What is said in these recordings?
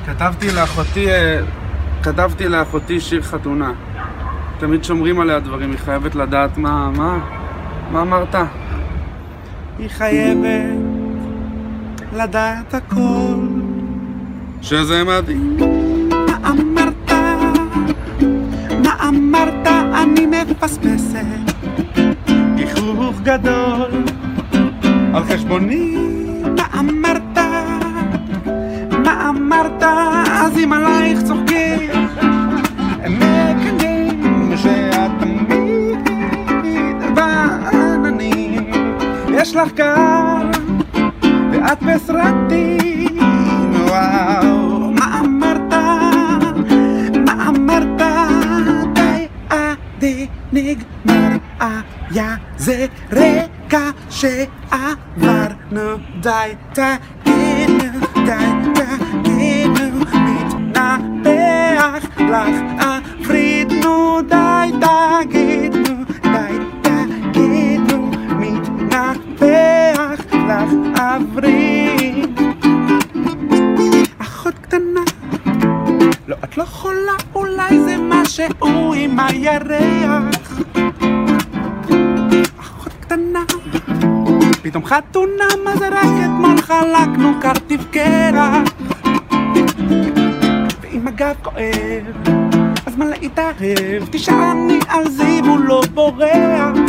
כתבתי לאחותי שיר חתונה. תמיד שומרים עליה דברים, היא חייבת לדעת מה אמרת? היא חייבת לדעת הכל, שזה מדהים. מה אמרת? אני מפספסת גיחוך גדול על חשבוני. מה אמרת? אז אם עלייך צוחקים הם מקנים שאת תמיד בעננים. יש לך קהל ואת בסרטים. וואו, מה אמרת? די עדי נגמר היה זה רגע שעברנו. די תגידו מתנפח לך הפרידנו. די תגידו מתנפח לך הפריד. אחות קטנה, לא את לא חולה, אולי זה משהו עם הירח. אחות קטנה, פתאום חתונה, מה זה רק אתמול חלקנו קרטיב קרח. ואם הגב כואב אז מה להתערב, תשעני על זיו הוא לא בורח.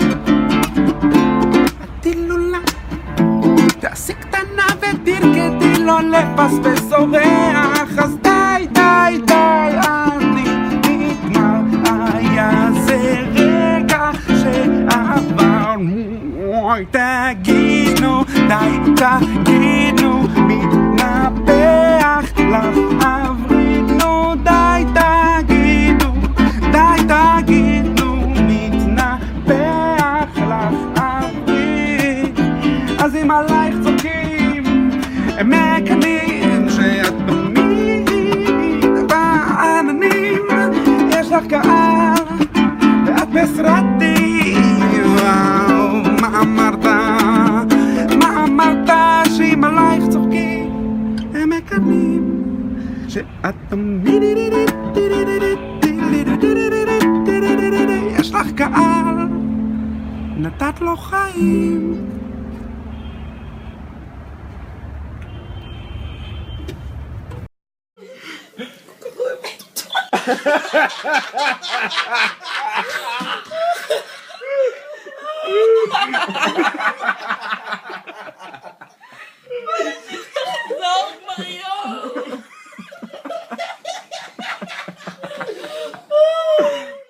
התילולה תעשי קטנה ותרקדי לו לפספס אורח. אז די אני נגמר היה זה רגע שעברנו. תגידו מתנפח לך הפרידנו. די תגידו מתנפח לך הפריד. אז אם עלייך צוחקים הם מקנים שאת תמיד בעננים. יש לך קהל ואת בסרטים. וואו, מה אמרת? שאם עלייך צוחקים הם מקנים שאת תמיד. יש לך קהל, נתת לו חיים. Ha ha ha ha!